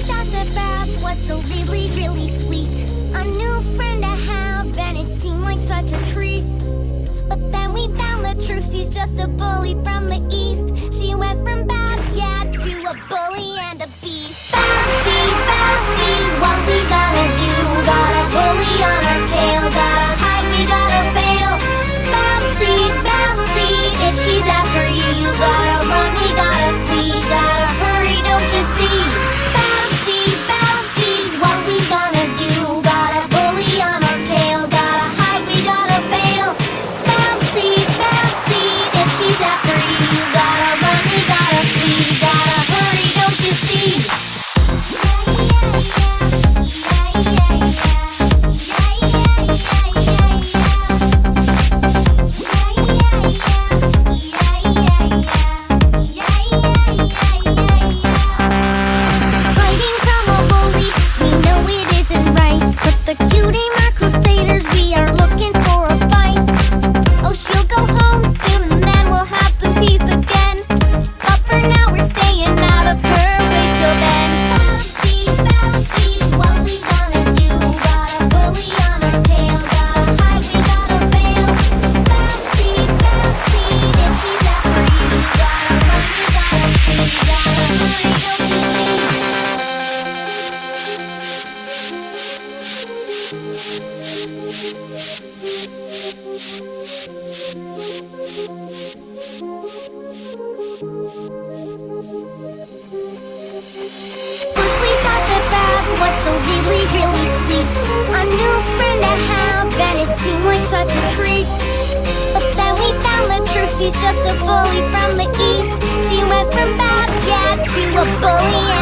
thought that Babs was so really, really sweet. A new friend to have, and it seemed like such a treat. But then we found the truth, she's just a bully from the east. She went from Babs, yeah, to a bully and a beast. Babsy, Babsy, what we gonna do? Got a bully on our tail, gotta hide, we gotta bail. Babsy, Babsy, if she's after you, you gotta run, we gotta flee, gotta hurry, don't you see? Babsy, Babsy, what we gonna do? Got a bully on our tail, gotta hide, we gotta bail. Babsy, Babsy, if she's after you, you gotta run, we gotta flee, gotta hurry, don't you see? Hiding from a bully, we know it isn't right. But the cutie mark crusaders, we are looking for a fight. Oh, she'll go home soon and then we'll have some peace again. But for now we're staying out of her way till then. Babsy, Babsy, what we gonna do? Got a bully on our tail, gotta hide, we gotta bail. Babsy, Babsy, if she's after you, gotta run, we gotta flee, gotta hurry, don't you see? First we thought that Babs was so really, really sweet. A new friend to have, and it seemed like such a treat. But then we found the truth, she's just a bully from the east. She went from Babs, yeah, to a bully